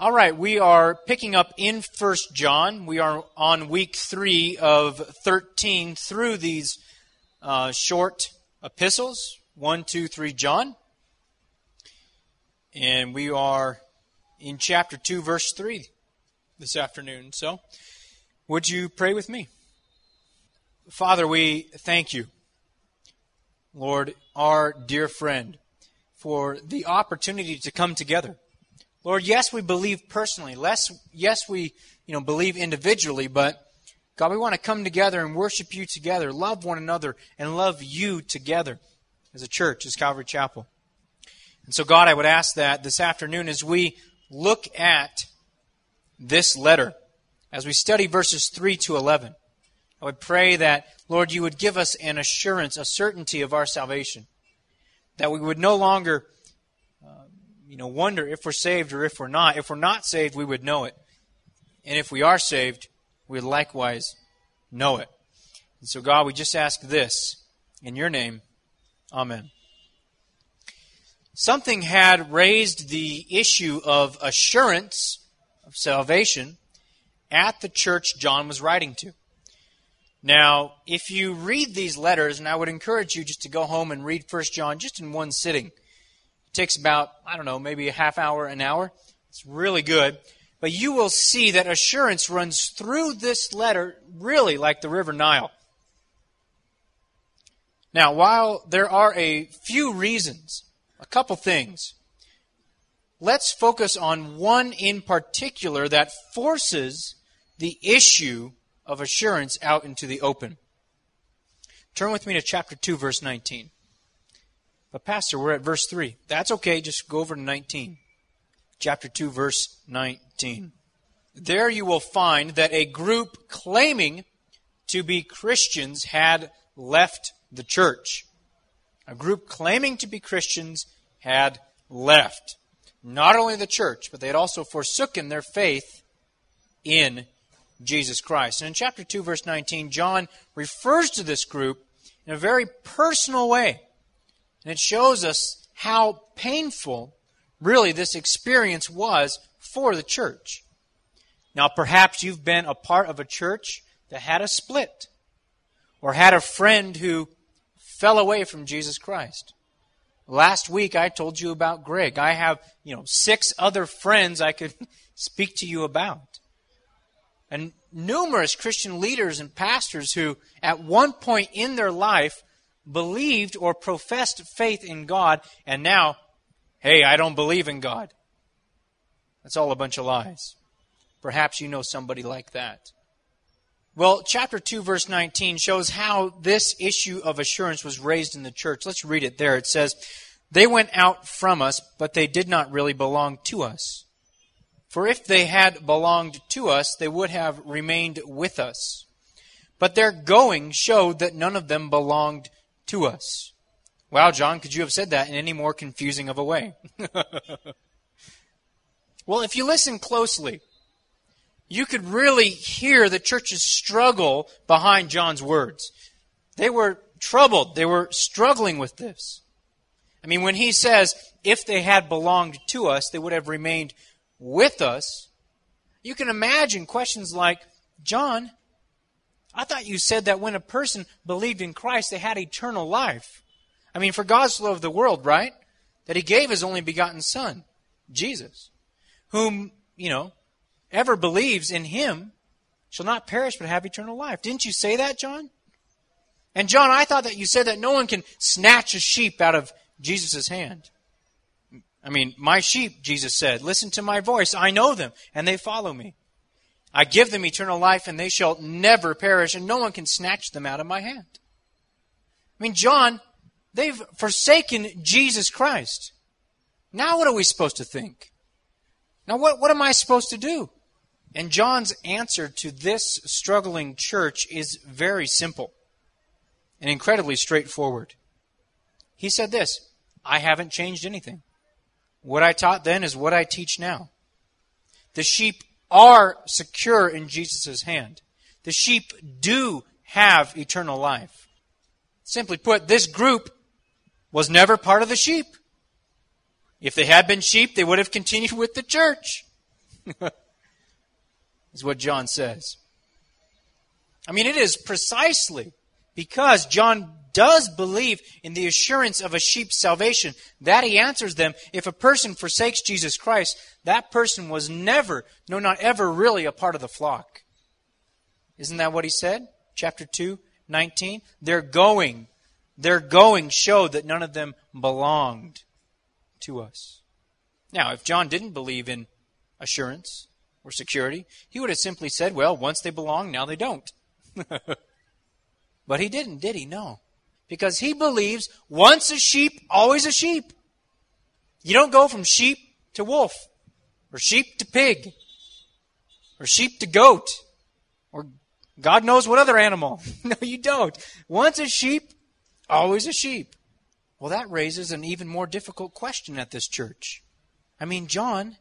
All right, we are picking up in 1 John. We are on week 3 of 13 through these short epistles, 1, 2, 3 John. And we are in chapter 2, verse 3 this afternoon. So, would you pray with me? Father, we thank you, Lord, our dear friend, for the opportunity to come together. Lord, yes, we believe personally. Yes, we believe individually, but God, we want to come together and worship you together, love one another, and love you together as a church, as Calvary Chapel. And so, God, I would ask that this afternoon as we look at this letter, as we study verses 3 to 11, I would pray that, Lord, you would give us an assurance, a certainty of our salvation, that we would no longer wonder if we're saved or if we're not. If we're not saved, we would know it. And if we are saved, we would likewise know it. And so, God, we just ask this in your name. Amen. Something had raised the issue of assurance of salvation at the church John was writing to. Now, if you read these letters, and I would encourage you just to go home and read 1 John just in one sitting. It takes about, maybe a half hour, an hour. It's really good. But you will see that assurance runs through this letter really like the River Nile. Now, while there are a few reasons, a couple things, let's focus on one in particular that forces the issue of assurance out into the open. Turn with me to chapter 2, verse 19. But Pastor, we're at verse 3. That's okay, just go over to 19. Chapter 2, verse 19. There you will find that a group claiming to be Christians had left the church. A group claiming to be Christians had left not only the church, but they had also forsaken their faith in Jesus Christ. And in chapter 2, verse 19, John refers to this group in a very personal way. And it shows us how painful, really, this experience was for the church. Now, perhaps you've been a part of a church that had a split, or had a friend who fell away from Jesus Christ. Last week, I told you about Greg. I have, 6 other friends I could speak to you about. And numerous Christian leaders and pastors who, at one point in their life, believed or professed faith in God, and now, hey, I don't believe in God. That's all a bunch of lies. Perhaps you know somebody like that. Well, chapter 2, verse 19 shows how this issue of assurance was raised in the church. Let's read it there. It says, "They went out from us, but they did not really belong to us. For if they had belonged to us, they would have remained with us. But their going showed that none of them belonged to us." Wow, John, could you have said that in any more confusing of a way? Well, if you listen closely, you could really hear the church's struggle behind John's words. They were troubled. They were struggling with this. I mean, when he says, if they had belonged to us, they would have remained with us, you can imagine questions like, John, I thought you said that when a person believed in Christ, they had eternal life. I mean, for God so loved the world, right? That he gave his only begotten Son, Jesus, whom, ever believes in him shall not perish but have eternal life. Didn't you say that, John? And John, I thought that you said that no one can snatch a sheep out of Jesus' hand. I mean, my sheep, Jesus said, listen to my voice. I know them, and they follow me. I give them eternal life, and they shall never perish, and no one can snatch them out of my hand. I mean, John, they've forsaken Jesus Christ. Now what are we supposed to think? Now what am I supposed to do? And John's answer to this struggling church is very simple and incredibly straightforward. He said this, I haven't changed anything. What I taught then is what I teach now. The sheep are secure in Jesus' hand. The sheep do have eternal life. Simply put, this group was never part of the sheep. If they had been sheep, they would have continued with the church. is what John says. I mean, it is precisely because John does believe in the assurance of a sheep's salvation that he answers them, if a person forsakes Jesus Christ, that person was never, no, not ever really a part of the flock. Isn't that what he said? Chapter 2, 19. Their going showed that none of them belonged to us. Now, if John didn't believe in assurance or security, he would have simply said, well, once they belong, now they don't. But he didn't, did he? No. Because he believes once a sheep, always a sheep. You don't go from sheep to wolf, or sheep to pig, or sheep to goat, or God knows what other animal. No, you don't. Once a sheep, always a sheep. Well, that raises an even more difficult question at this church. I mean, John,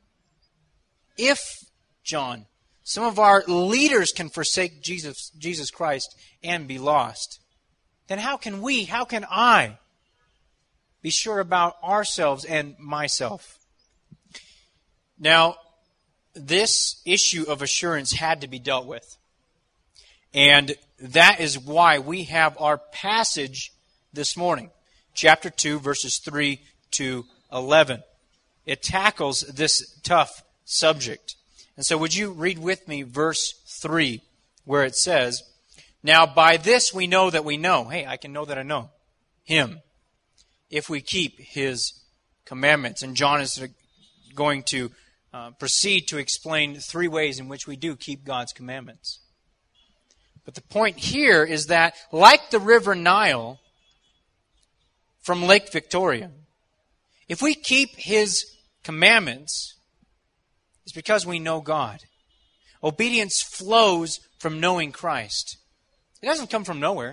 some of our leaders can forsake Jesus Christ and be lost, then how can I be sure about ourselves and myself? Now, this issue of assurance had to be dealt with. And that is why we have our passage this morning. Chapter 2, verses 3 to 11. It tackles this tough subject. And so would you read with me verse 3, where it says, now by this we know that we know. Hey, I can know that I know Him, if we keep His commandments. And John is going to proceed to explain 3 ways in which we do keep God's commandments. But the point here is that, like the river Nile from Lake Victoria, if we keep His commandments, it's because we know God. Obedience flows from knowing Christ. It doesn't come from nowhere.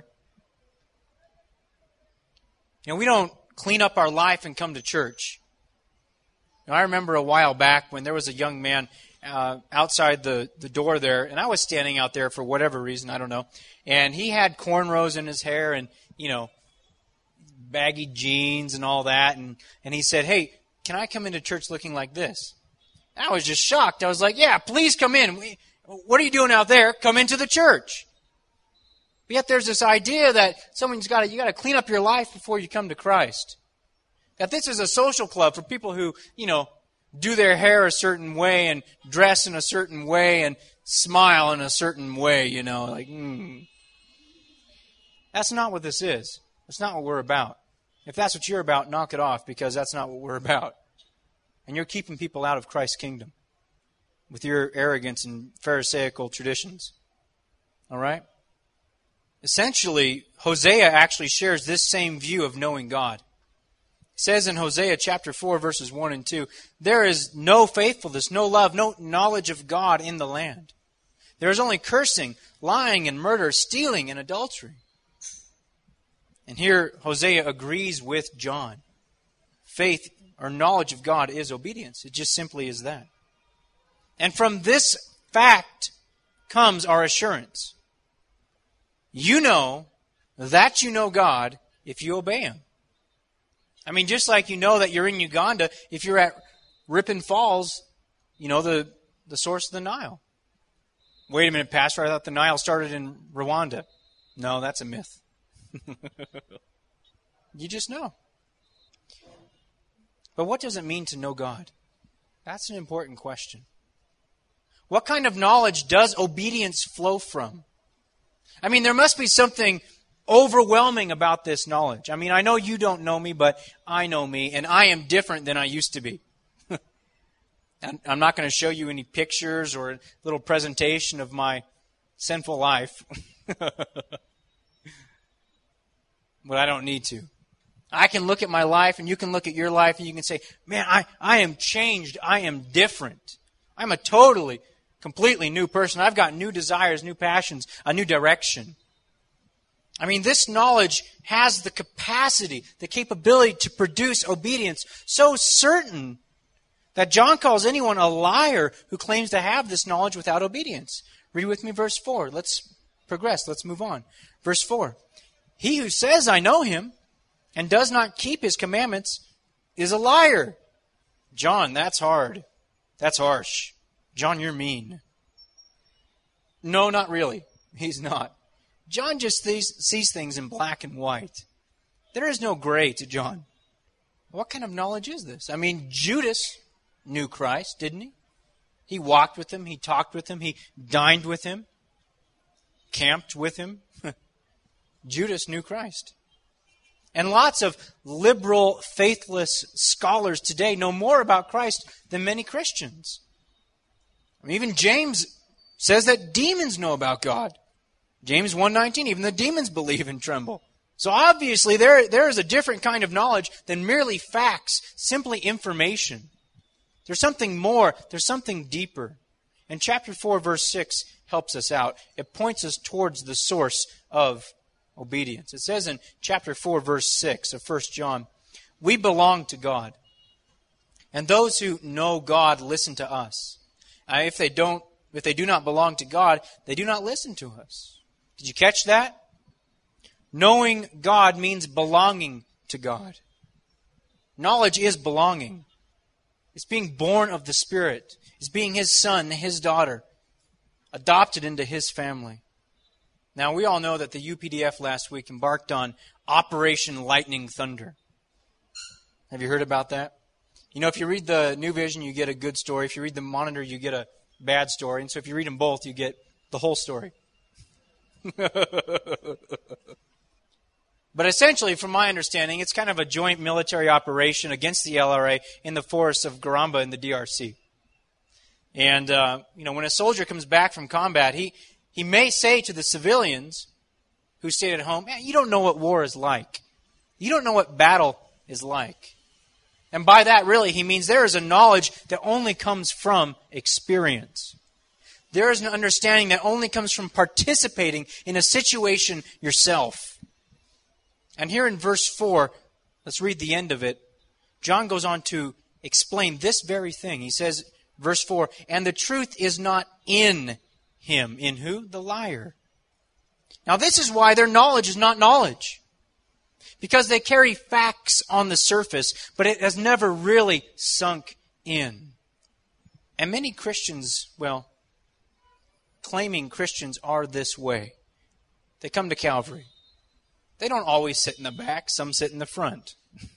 You know, we don't clean up our life and come to church. You know, I remember a while back when there was a young man outside the door there, and I was standing out there for whatever reason, I don't know, and he had cornrows in his hair and, you know, baggy jeans and all that, and he said, hey, can I come into church looking like this? And I was just shocked. I was like, yeah, please come in. What are you doing out there? Come into the church. But yet there's this idea that you got to clean up your life before you come to Christ. That this is a social club for people who, you know, do their hair a certain way and dress in a certain way and smile in a certain way, you know, like, That's not what this is. That's not what we're about. If that's what you're about, knock it off, because that's not what we're about. And you're keeping people out of Christ's kingdom with your arrogance and Pharisaical traditions. All right? Essentially, Hosea actually shares this same view of knowing God. It says in Hosea chapter 4, verses 1 and 2, there is no faithfulness, no love, no knowledge of God in the land. There is only cursing, lying, and murder, stealing, and adultery. And here Hosea agrees with John. Faith or knowledge of God is obedience. It just simply is that. And from this fact comes our assurance. You know that you know God if you obey Him. I mean, just like you know that you're in Uganda, if you're at Ripon Falls, you know the source of the Nile. Wait a minute, Pastor, I thought the Nile started in Rwanda. No, that's a myth. You just know. But what does it mean to know God? That's an important question. What kind of knowledge does obedience flow from? I mean, there must be something overwhelming about this knowledge. I mean, I know you don't know me, but I know me, and I am different than I used to be. I'm not going to show you any pictures or a little presentation of my sinful life. But I don't need to. I can look at my life, and you can look at your life, and you can say, man, I am changed. I am different. I'm a totally, completely new person. I've got new desires, new passions, a new direction. I mean, this knowledge has the capacity, the capability to produce obedience so certain that John calls anyone a liar who claims to have this knowledge without obedience. Read with me verse 4. Let's progress. Let's move on. Verse 4. He who says, I know Him, and does not keep His commandments is a liar. John, that's hard. That's harsh. John, you're mean. No, not really. He's not. John just sees things in black and white. There is no gray to John. What kind of knowledge is this? I mean, Judas knew Christ, didn't he? He walked with him. He talked with him. He dined with him. Camped with him. Judas knew Christ. And lots of liberal, faithless scholars today know more about Christ than many Christians. I mean, even James says that demons know about God. James 1:19, even the demons believe and tremble. So obviously there is a different kind of knowledge than merely facts, simply information. There's something more, there's something deeper. And chapter 4, verse 6 helps us out. It points us towards the source of obedience. It says in chapter 4, verse 6 of 1 John, "We belong to God, and those who know God listen to us. If they do not belong to God, they do not listen to us." Did you catch that? Knowing God means belonging to God. Knowledge is belonging. It's being born of the Spirit. It's being His son, His daughter, adopted into His family. Now, we all know that the UPDF last week embarked on Operation Lightning Thunder. Have you heard about that? You know, if you read the New Vision, you get a good story. If you read the Monitor, you get a bad story. And so if you read them both, you get the whole story. But essentially, from my understanding, it's kind of a joint military operation against the LRA in the forests of Garamba in the DRC. And, when a soldier comes back from combat, he may say to the civilians who stayed at home, "Man, you don't know what war is like. You don't know what battle is like." And by that, really, he means there is a knowledge that only comes from experience. There is an understanding that only comes from participating in a situation yourself. And here in verse 4, let's read the end of it. John goes on to explain this very thing. He says, verse 4, "And the truth is not in him." In who? The liar. Now this is why their knowledge is not knowledge. Because they carry facts on the surface, but it has never really sunk in. And many Christians, claiming Christians are this way. They come to Calvary. They don't always sit in the back. Some sit in the front.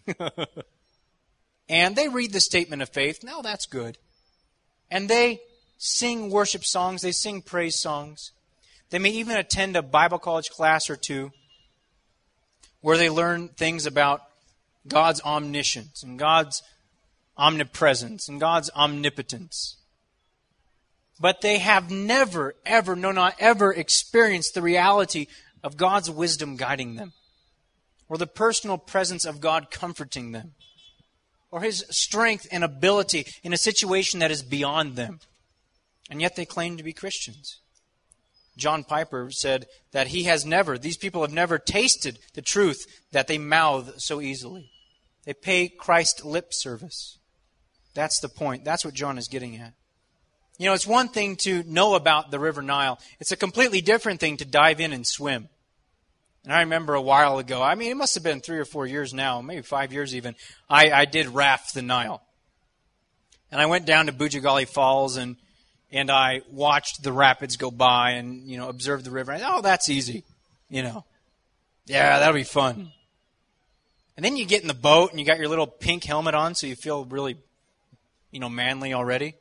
And they read the statement of faith. Now that's good. And they sing worship songs. They sing praise songs. They may even attend a Bible college class or two where they learn things about God's omniscience and God's omnipresence and God's omnipotence. But they have never, ever, no, not ever experienced the reality of God's wisdom guiding them, or the personal presence of God comforting them, or His strength and ability in a situation that is beyond them. And yet they claim to be Christians. John Piper said that these people have never tasted the truth that they mouth so easily. They pay Christ lip service. That's the point. That's what John is getting at. You know, it's one thing to know about the River Nile. It's a completely different thing to dive in and swim. And I remember a while ago, it must have been 3 or 4 years now, maybe 5 years even, I did raft the Nile. And I went down to Bujagali Falls and I watched the rapids go by and, observed the river. And, that's easy, Yeah, that'll be fun. And then you get in the boat and you got your little pink helmet on so you feel really, manly already.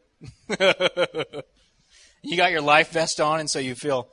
You got your life vest on and so you feel,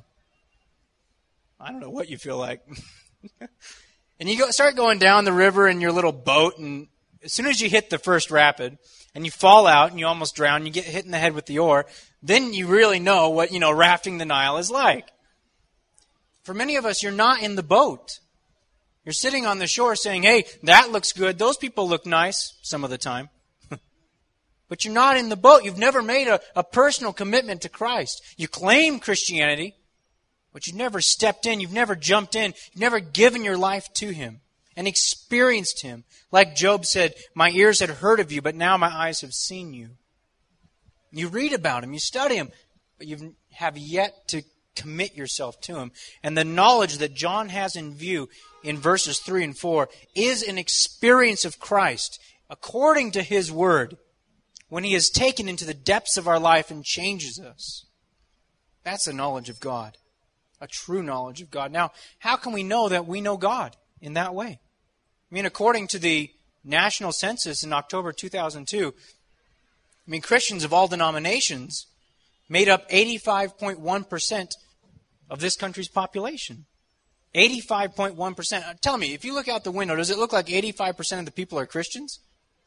I don't know what you feel like. And you start going down the river in your little boat, and as soon as you hit the first rapid and you fall out and you almost drown, you get hit in the head with the oar, then you really know what, rafting the Nile is like. For many of us, you're not in the boat. You're sitting on the shore saying, "Hey, that looks good. Those people look nice," some of the time. But you're not in the boat. You've never made a personal commitment to Christ. You claim Christianity, but you've never stepped in. You've never jumped in. You've never given your life to Him and experienced Him. Like Job said, "My ears had heard of you, but now my eyes have seen you." You read about Him, you study Him, but you have yet to commit yourself to Him. And the knowledge that John has in view in verses 3 and 4 is an experience of Christ according to His Word, when He is taken into the depths of our life and changes us. That's a knowledge of God, a true knowledge of God. Now, how can we know that we know God in that way? I mean, according to the National Census in October 2002, Christians of all denominations made up 85.1% of this country's population. 85.1%. Tell me, if you look out the window, does it look like 85% of the people are Christians?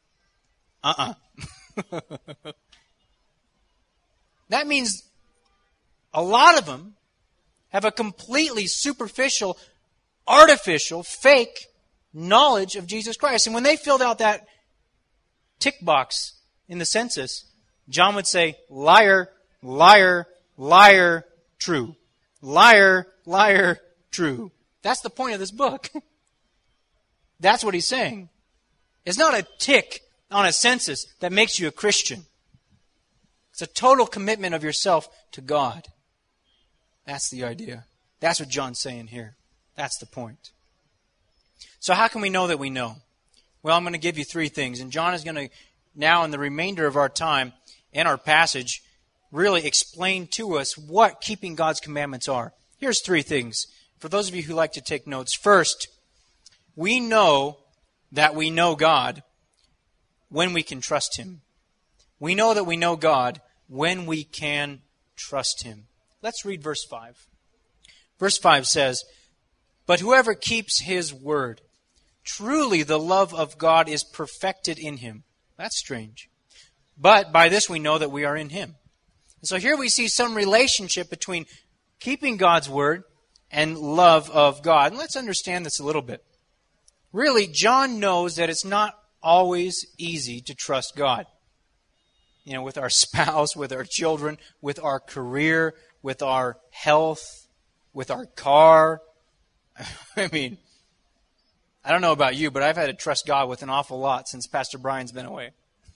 That means a lot of them have a completely superficial, artificial, fake knowledge of Jesus Christ. And when they filled out that tick box in the census, John would say, liar, liar, liar, true. Liar, liar, true. That's the point of this book. That's what he's saying. It's not a tick on a census that makes you a Christian. It's a total commitment of yourself to God. That's the idea. That's what John's saying here. That's the point. So how can we know that we know? Well, I'm going to give you three things. And John is going to, now in the remainder of our time in our passage, really explain to us what keeping God's commandments are. Here's three things. For those of you who like to take notes. First, we know that we know God when we can trust Him. We know that we know God when we can trust Him. Let's read verse 5. Verse 5 says, "But whoever keeps His word, truly the love of God is perfected in him." That's strange. But by this we know that we are in Him. And so here we see some relationship between keeping God's word and love of God. And let's understand this a little bit. Really, John knows that it's not always easy to trust God. You know, with our spouse, with our children, with our career, with our health, with our car. I mean, I don't know about you, but I've had to trust God with an awful lot since Pastor Brian's been away.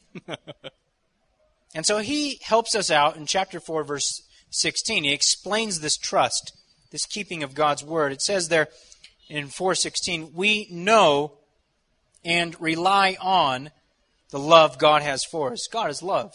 And so he helps us out in chapter 4, verse 16. He explains this trust, this keeping of God's word. It says there in 4:16, we know and rely on the love God has for us. God is love.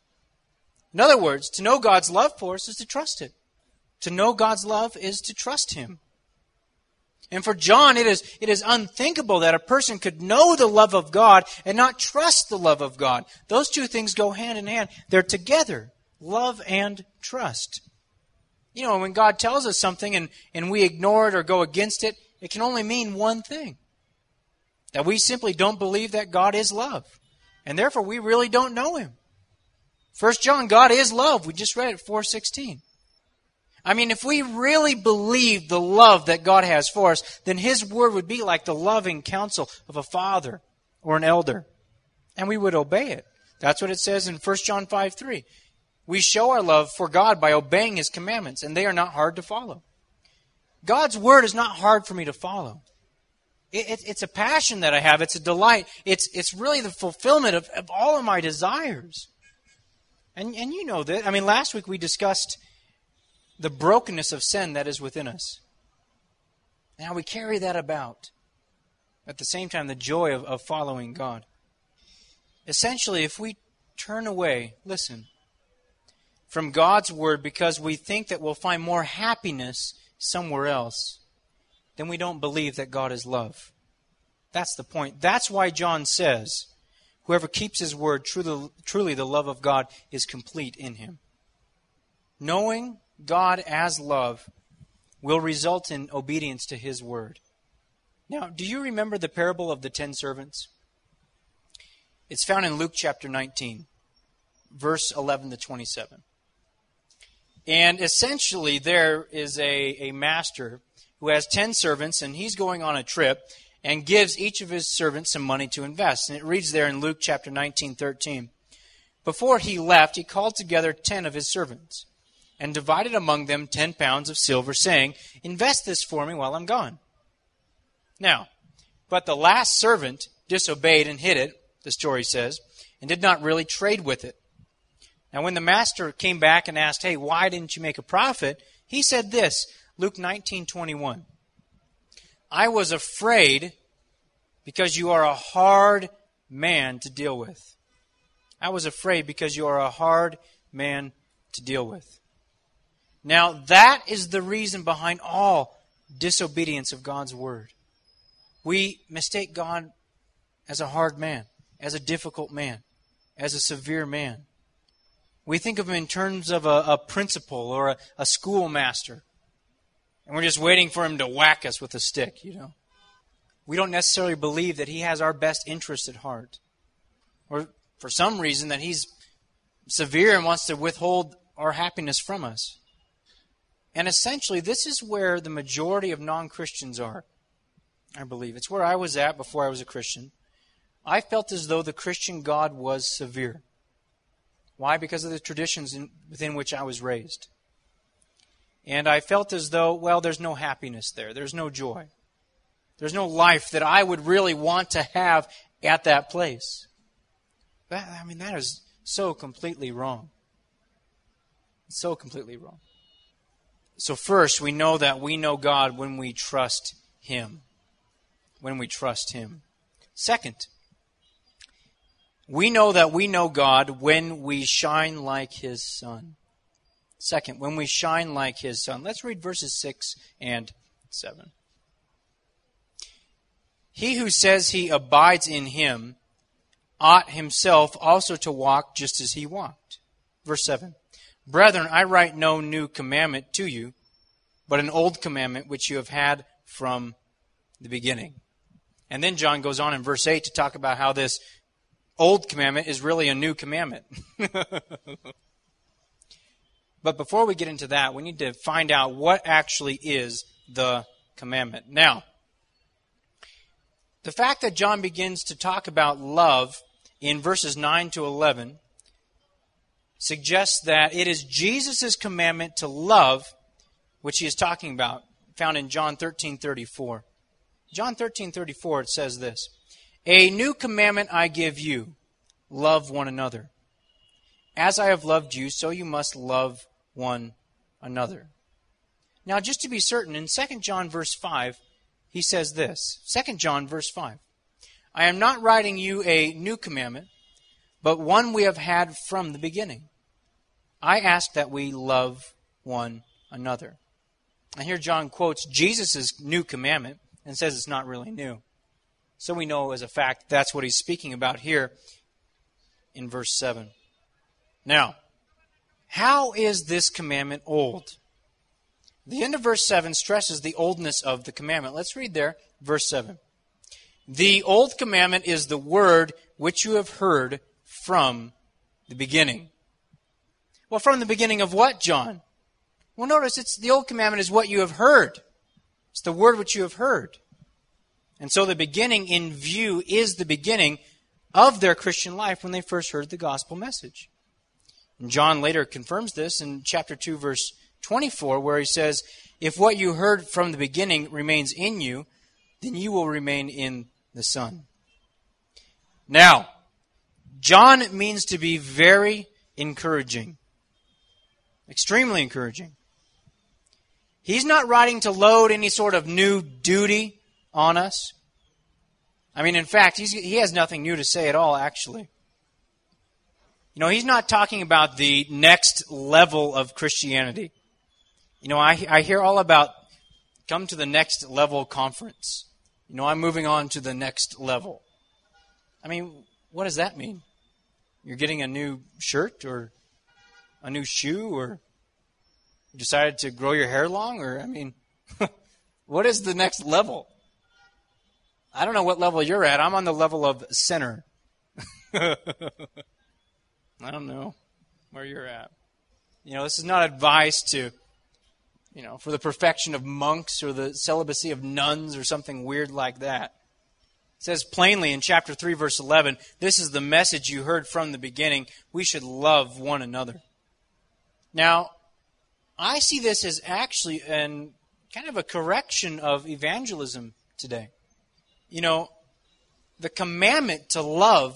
In other words, to know God's love for us is to trust it. To know God's love is to trust Him. And for John, it is unthinkable that a person could know the love of God and not trust the love of God. Those two things go hand in hand. They're together, love and trust. You know, when God tells us something and we ignore it or go against it, it can only mean one thing. That we simply don't believe that God is love. And therefore, we really don't know Him. 1 John, God is love. We just read it, 4:16. I mean, if we really believe the love that God has for us, then His word would be like the loving counsel of a father or an elder. And we would obey it. That's what it says in 1 John 5:3. We show our love for God by obeying His commandments, and they are not hard to follow. God's word is not hard for me to follow. It's a passion that I have. It's a delight. It's really the fulfillment of all of my desires. And you know that. I mean, last week we discussed the brokenness of sin that is within us. Now we carry that about. At the same time, the joy of following God. Essentially, if we turn away, listen, from God's word because we think that we'll find more happiness somewhere else, then we don't believe that God is love. That's the point. That's why John says, whoever keeps His word, truly the love of God is complete in him. Knowing God as love will result in obedience to His word. Now, do you remember the parable of the 10 servants? It's found in Luke chapter 19, verse 11 to 27. And essentially there is a master who has 10 servants, and he's going on a trip and gives each of his servants some money to invest. And it reads there in Luke chapter 19:13. Before he left, he called together 10 of his servants and divided among them 10 pounds of silver, saying, "Invest this for me while I'm gone." Now, but the last servant disobeyed and hid it, the story says, and did not really trade with it. Now, when the master came back and asked, "Hey, why didn't you make a profit?" he said this, Luke 19:21. "I was afraid because you are a hard man to deal with." I was afraid because you are a hard man to deal with. Now, that is the reason behind all disobedience of God's word. We mistake God as a hard man, as a difficult man, as a severe man. We think of him in terms of a principal or a schoolmaster. And we're just waiting for him to whack us with a stick, you know. We don't necessarily believe that he has our best interest at heart. Or for some reason that he's severe and wants to withhold our happiness from us. And essentially, this is where the majority of non-Christians are, I believe. It's where I was at before I was a Christian. I felt as though the Christian God was severe. Why? Because of the traditions within which I was raised. And I felt as though, well, there's no happiness there. There's no joy. There's no life that I would really want to have at that place. That is so completely wrong. It's so completely wrong. So first, we know that we know God when we trust Him. When we trust Him. Second, we know that we know God when we shine like His Son. Second, when we shine like His Son. Let's read verses 6 and 7. He who says he abides in Him ought himself also to walk just as He walked. Verse 7. Brethren, I write no new commandment to you, but an old commandment which you have had from the beginning. And then John goes on in verse 8 to talk about how this old commandment is really a new commandment. But before we get into that, we need to find out what actually is the commandment. Now, the fact that John begins to talk about love in verses 9 to 11 suggests that it is Jesus' commandment to love, which he is talking about, found in John 13:34. John 13:34, it says this, A new commandment I give you, love one another. As I have loved you, so you must love one another. Now, just to be certain, in 2 John verse 5, he says this. 2 John verse 5. I am not writing you a new commandment, but one we have had from the beginning. I ask that we love one another. And here John quotes Jesus' new commandment and says it's not really new. So we know as a fact that's what he's speaking about here in verse 7. Now, how is this commandment old? The end of verse 7 stresses the oldness of the commandment. Let's read there, verse 7. The old commandment is the word which you have heard from the beginning. Well, from the beginning of what, John? Well, notice it's the old commandment is what you have heard. It's the word which you have heard. And so the beginning in view is the beginning of their Christian life when they first heard the gospel message. And John later confirms this in chapter 2, verse 24, where he says, If what you heard from the beginning remains in you, then you will remain in the Son. Now, John means to be very encouraging. Extremely encouraging. He's not writing to load any sort of new duty on us. I mean, in fact, he has nothing new to say at all, actually. You know, he's not talking about the next level of Christianity. You know, I hear all about come to the next level conference. You know, I'm moving on to the next level. I mean, what does that mean? You're getting a new shirt or a new shoe, or you decided to grow your hair long, or, I mean, what is the next level? I don't know what level you're at. I'm on the level of sinner. I don't know where you're at. You know, this is not advice to, you know, for the perfection of monks or the celibacy of nuns or something weird like that. It says plainly in chapter 3, verse 11, this is the message you heard from the beginning. We should love one another. Now, I see this as actually kind of a correction of evangelism today. You know, the commandment to love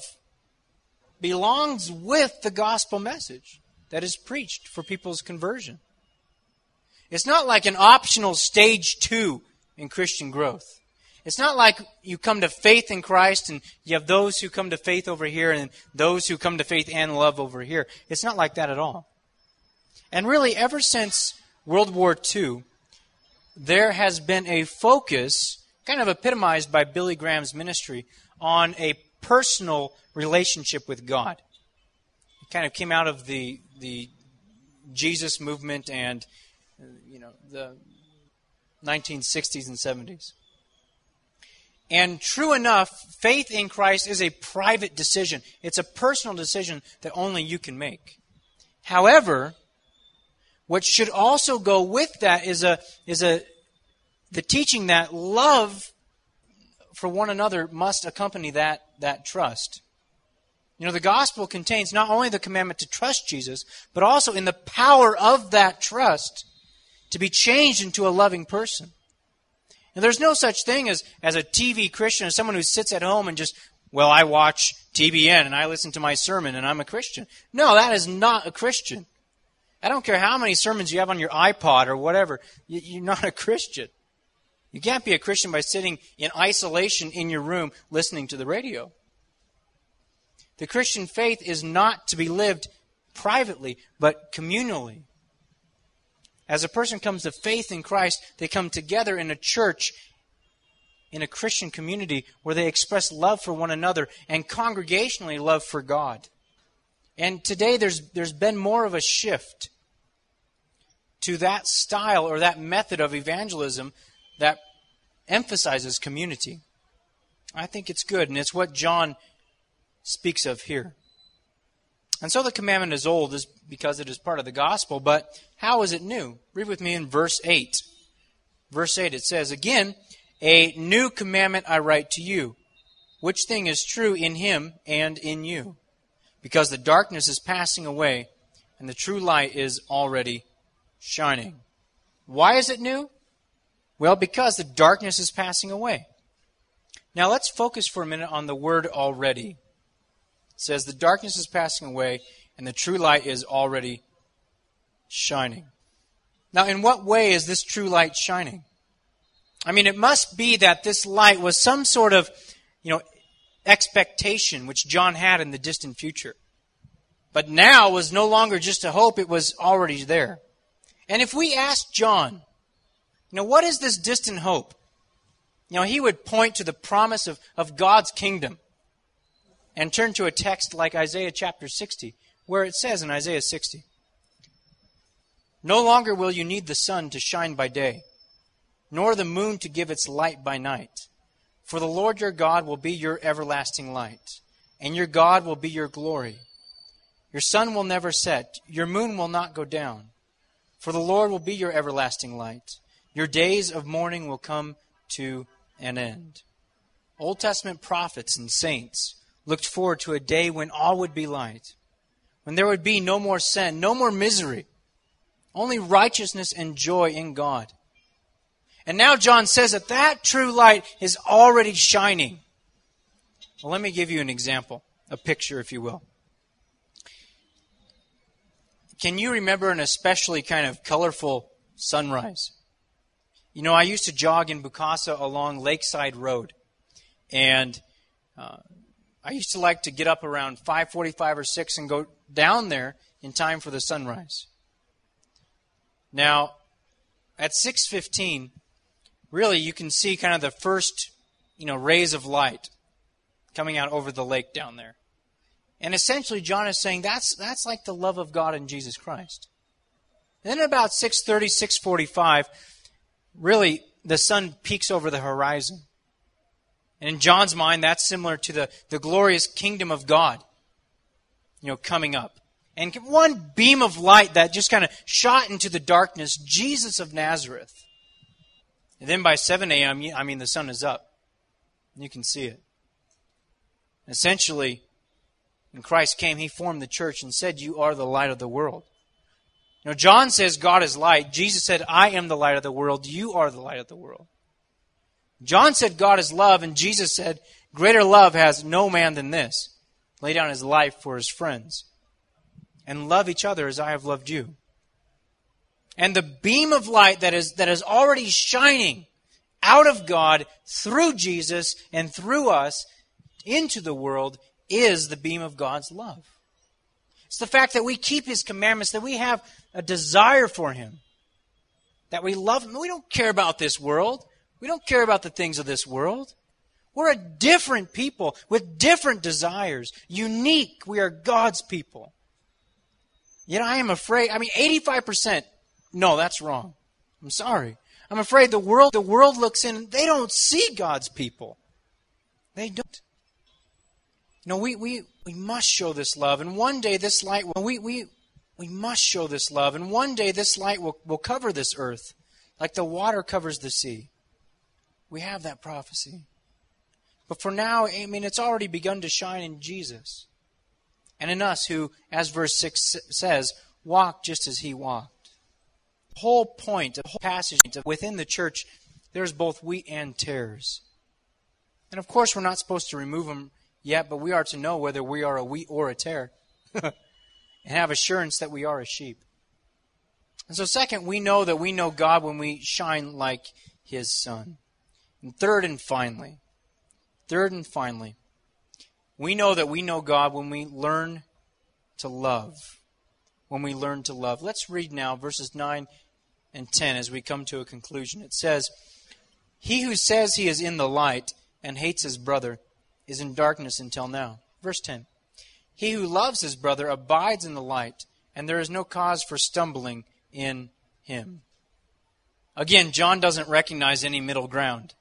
belongs with the gospel message that is preached for people's conversion. It's not like an optional stage 2 in Christian growth. It's not like you come to faith in Christ and you have those who come to faith over here and those who come to faith and love over here. It's not like that at all. And really, ever since World War II, there has been a focus, kind of epitomized by Billy Graham's ministry, on a personal relationship with God. It kind of came out of the Jesus movement and the 1960s and 70s. And true enough, faith in Christ is a private decision. It's a personal decision that only you can make. However, what should also go with that is the teaching that love for one another must accompany that trust. The gospel contains not only the commandment to trust Jesus, but also in the power of that trust to be changed into a loving person. And there's no such thing as a TV Christian, as someone who sits at home and just, I watch TBN and I listen to my sermon and I'm a Christian. No, that is not a Christian. I don't care how many sermons you have on your iPod or whatever. You're not a Christian. You can't be a Christian by sitting in isolation in your room listening to the radio. The Christian faith is not to be lived privately, but communally. As a person comes to faith in Christ, they come together in a church, in a Christian community, where they express love for one another and congregationally love for God. And today there's been more of a shift to that style or that method of evangelism that emphasizes community. I think it's good, and it's what John speaks of here. And so the commandment is old is because it is part of the gospel, but how is it new? Read with me in verse 8. Verse 8, it says, "Again, a new commandment I write to you, which thing is true in him and in you, because the darkness is passing away, and the true light is already shining." Why is it new? Well, because the darkness is passing away. Now let's focus for a minute on the word already. It says the darkness is passing away and the true light is already shining. Now, in what way is this true light shining? I mean, it must be that this light was some sort of, expectation which John had in the distant future. But now was no longer just a hope, it was already there. And if we ask John, what is this distant hope? He would point to the promise of God's kingdom and turn to a text like Isaiah chapter 60, where it says in Isaiah 60, "No longer will you need the sun to shine by day, nor the moon to give its light by night. For the Lord your God will be your everlasting light, and your God will be your glory. Your sun will never set, your moon will not go down. For the Lord will be your everlasting light. Your days of mourning will come to an end." Old Testament prophets and saints looked forward to a day when all would be light, when there would be no more sin, no more misery, only righteousness and joy in God. And now John says that true light is already shining. Well, let me give you an example, a picture, if you will. Can you remember an especially kind of colorful sunrise? I used to jog in Bukasa along Lakeside Road, and I used to like to get up around 5:45 or 6 and go down there in time for the sunrise. Now, at 6:15, really you can see kind of the first, rays of light coming out over the lake down there. And essentially John is saying that's like the love of God in Jesus Christ. And then at about 6:30, 6:45, really the sun peaks over the horizon. And in John's mind, that's similar to the glorious kingdom of God, coming up. And one beam of light that just kind of shot into the darkness, Jesus of Nazareth. And then by 7 a.m., the sun is up. You can see it. Essentially, when Christ came, He formed the church and said, "You are the light of the world." John says God is light. Jesus said, "I am the light of the world. You are the light of the world." John said God is love, and Jesus said, "Greater love has no man than this, lay down his life for his friends. And love each other as I have loved you." And the beam of light that is already shining out of God through Jesus and through us into the world is the beam of God's love. It's the fact that we keep His commandments, that we have a desire for Him, that we love Him. We don't care about this world. We don't care about the things of this world. We're a different people with different desires. Unique. We are God's people. Yet I am afraid, 85%, no, that's wrong. I'm sorry. I'm afraid the world looks in and they don't see God's people. They don't. No, we must show this love, and one day this light will, we must show this love, and one day this light will cover this earth like the water covers the sea. We have that prophecy. But for now, it's already begun to shine in Jesus and in us who, as verse 6 says, walk just as He walked. The whole point, the whole passage within the church, there's both wheat and tares. And of course, we're not supposed to remove them yet, but we are to know whether we are a wheat or a tare and have assurance that we are a sheep. And so second, we know that we know God when we shine like His Son. And third and finally, we know that we know God when we learn to love. When we learn to love. Let's read now verses 9 and 10 as we come to a conclusion. It says, "He who says he is in the light and hates his brother is in darkness until now." Verse 10. "He who loves his brother abides in the light, and there is no cause for stumbling in him." Again, John doesn't recognize any middle ground.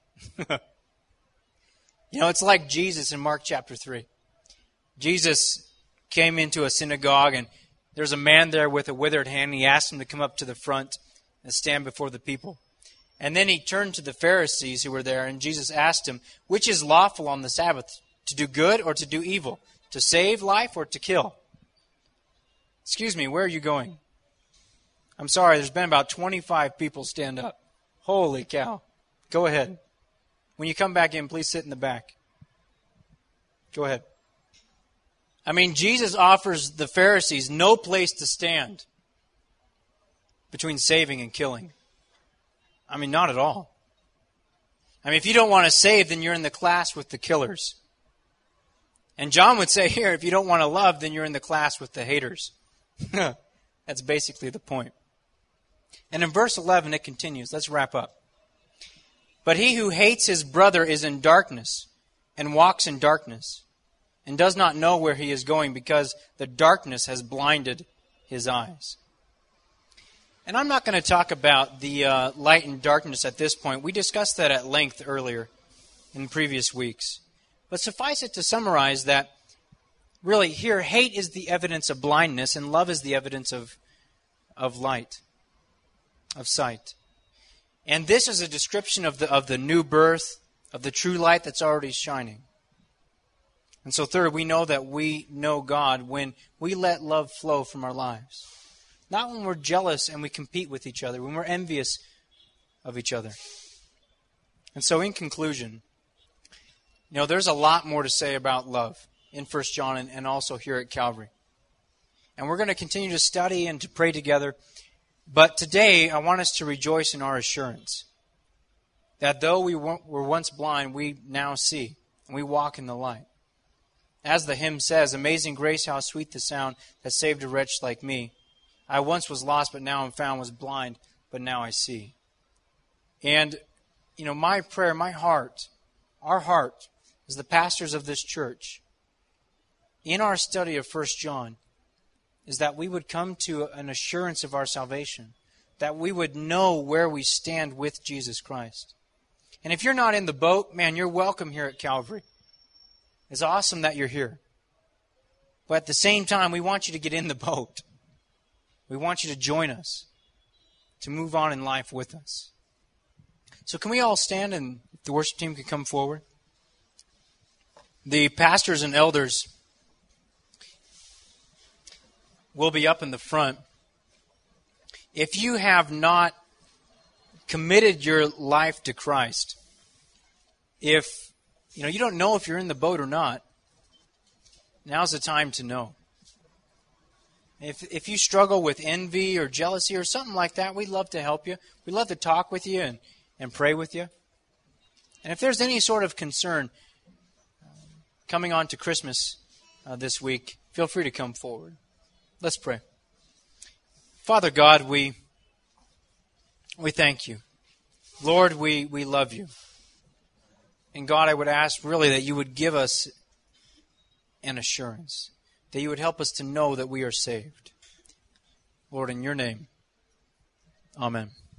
It's like Jesus in Mark chapter 3. Jesus came into a synagogue, and there's a man there with a withered hand. He asked him to come up to the front and stand before the people. And then he turned to the Pharisees who were there, and Jesus asked him, "Which is lawful on the Sabbath, to do good or to do evil, to save life or to kill?" Excuse me, where are you going? I'm sorry, there's been about 25 people stand up. Holy cow. Go ahead. When you come back in, please sit in the back. Go ahead. Jesus offers the Pharisees no place to stand between saving and killing. Not at all. If you don't want to save, then you're in the class with the killers. And John would say here, if you don't want to love, then you're in the class with the haters. That's basically the point. And in verse 11, it continues. Let's wrap up. "But he who hates his brother is in darkness and walks in darkness and does not know where he is going because the darkness has blinded his eyes." And I'm not going to talk about the light and darkness at this point. We discussed that at length earlier in previous weeks. But suffice it to summarize that really here, hate is the evidence of blindness and love is the evidence of light, of sight. And this is a description of the new birth, of the true light that's already shining. And so third, we know that we know God when we let love flow from our lives. Not when we're jealous and we compete with each other, when we're envious of each other. And so in conclusion, there's a lot more to say about love in 1 John and also here at Calvary. And we're going to continue to study and to pray together. But today, I want us to rejoice in our assurance that though we were once blind, we now see, and we walk in the light. As the hymn says, "Amazing grace, how sweet the sound that saved a wretch like me. I once was lost, but now am found, was blind, but now I see." And, my prayer, my heart, our heart, as the pastors of this church, in our study of 1 John, is that we would come to an assurance of our salvation, that we would know where we stand with Jesus Christ. And if you're not in the boat, man, you're welcome here at Calvary. It's awesome that you're here. But at the same time, we want you to get in the boat. We want you to join us, to move on in life with us. So can we all stand and the worship team can come forward? The pastors and elders will be up in the front. If you have not committed your life to Christ, if you don't know if you're in the boat or not, now's the time to know. If you struggle with envy or jealousy or something like that, we'd love to help you. We'd love to talk with you and pray with you. And if there's any sort of concern coming on to Christmas this week, feel free to come forward. Let's pray. Father God, we thank you. Lord, we love you. And God, I would ask really that you would give us an assurance, that you would help us to know that we are saved. Lord, in your name, amen.